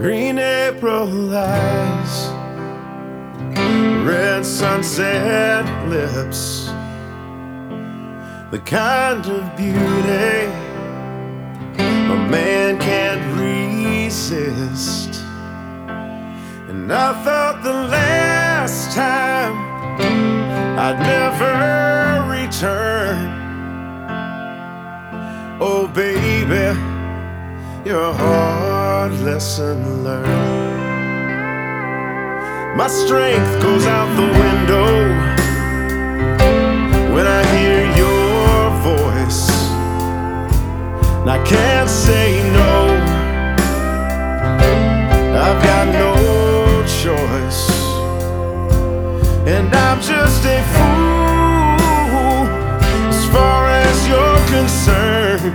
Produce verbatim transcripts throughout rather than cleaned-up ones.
Green April eyes, red sunset lips, the kind of beauty a man can't resist. And I thought the last time I'd never return. Oh baby, you're a hard lesson learned. My strength goes out the window when I hear your voice, and I can't say no. I've got no choice, and I'm just a fool as far as you're concerned.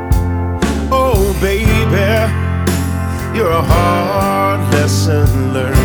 Oh baby, you're a hard lesson learned.